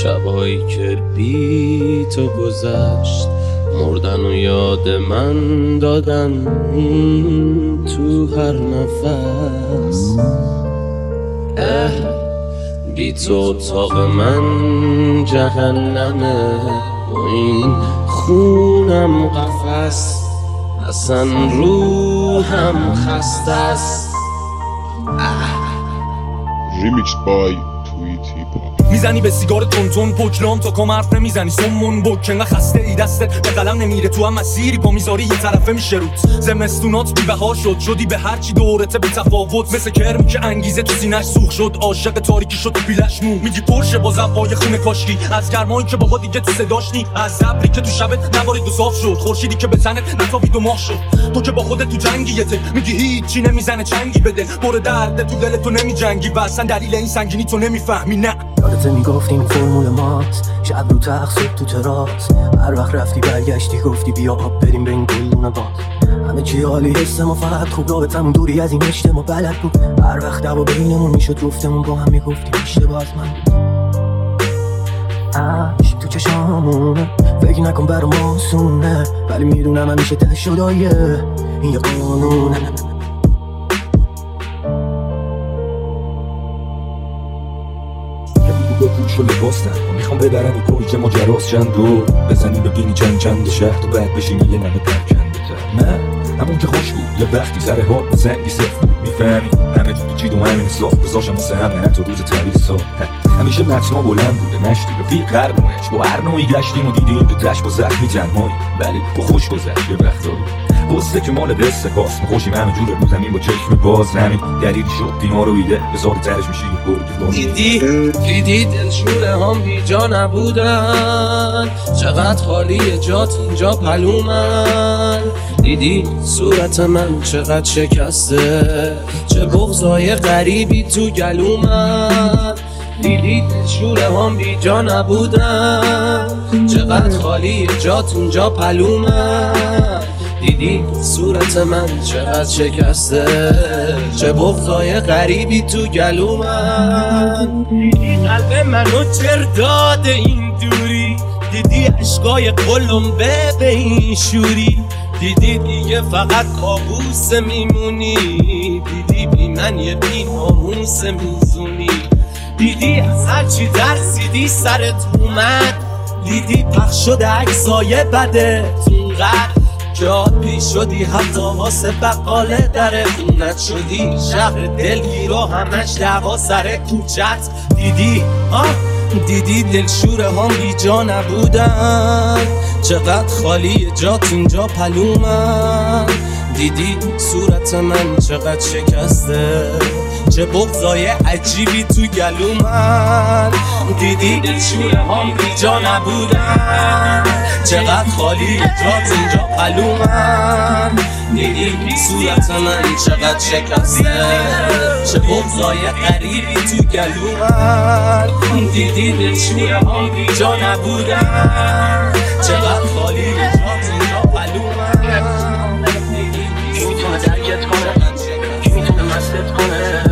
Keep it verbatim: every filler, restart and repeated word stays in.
شبایی که بی تو گذشت مردن و یاد من دادن تو هر نفس. اه بی تو اتاق من جهنمه و این خونم قفس، اصلا روحم خسته است. ریمیکس بای توییتی پا میزنی به سیگار تونتون پوکلام تا کام حرف نمیزنی سمون بک انقدر خسته ای دستت به قلم نمیره تو هم مسیری پا میذاری یه طرفه میشه روت. زمستونات بی بها شد شدی به هرچی دورته به تفاوت، مثل کرم که انگیزه تو سینه‌اش سوخ شد عاشق تاریکی شد بیلش مو. میگی پرشه با زبای خونه کاشکی از گرمایی که بابا دیگه تو صداش نی، از ابری که تو شبت نبارید و صاف شد، خورشیدی که به تنت نتابید و ماه شد. تو که با خودت تو جنگیته میگی هیچی نمیزنه چنگی بده، پر درد تو دل تو نمیجنگی و اصلا دلیل این سنگینی تو نمیفهمی. نه یادت میگفتیم فرمول ماست، شب رو تقصد تو تراس، هر وقت رفتی برگشتی گفتی بیا آب بریم به این گلونه باز. همه چی عالی حسم و فقط خوب رابطمون دوری از این عشق ما بلد بود، هر وقت دعوا بینمون میشد گفتمون با هم میگفتیم اشتباه از من بود. عشق تو چشامونه فکر نکن برام آسونه، ولی میدونم همیشه ته شدایه این یه قانونه. پوش و لباس نرم میخوام ببرم و کوی که ماجراست چند دور بزنی ببینی چند چند شهر تو بعد بشینی یه نمه پرکنده تر. نه همون که خوش بود یه وقتی سر حال با زنگی صفت بود میفهمی همه جو چید و همین صاف بذاشم واسه همه حتی روز تعریف صاف. همیشه متنا بلند بوده نشتی رفیق قربونش با هر نوعی گشتیم و دیدیم که تش با زخمی تنهایی ولی با خوش گذشت یه وقتایی بسته که مال دست کاست خوشیم همه جور رو زمین با چشم باز همین دلیل شد دینا رو ایده بزار ترش میشی گرگ. دیدی دیدی دلشوره هم بی جا نبودن، چقدر خالی جات اینجا پلومن. دیدی صورت من چقدر شکسته، چه بغضای غریبی تو گلومن. دیدی دلشوره هم بی جا نبودن، چقدر خالی جات اینجا پلومن. دیدی صورت من چقدر شکسته، چه بغضای غریبی تو گلومن. دیدی قلب منو چر داده این دوری، دیدی عشقای قلمبه به این شوری. دیدی دیگه فقط کابوس میمونی، دیدی بی من یه بی ناموس میزونی. دیدی از هرچی درسیدی سرت اومد، دیدی پخش شده عکسای بده اینقدر که آبی شدی حتی واسه بقال در خونت شدی شهر دلگیر و همش دعوا سر کوچت. دیدی آه دیدی دلشوره هم بی جا نبودن، چقدر خالی جات اینجا پلومن. دیدی صورت من چقدر شکسته، چه بغضای عجیبی تو گلومن. دیدی دلشوره هم بی جا نبودن، چقدر خالی جات اینجا پلومن. دیدی صورت من چقدر شکسته، چه بغضای غریبی تو گلومن. دیدی دلشوره هم بی جا نبودن، چقدر خالی جات اینجا پلومن. کی میتونه درکت کنه، کی میتونه مستت کنه،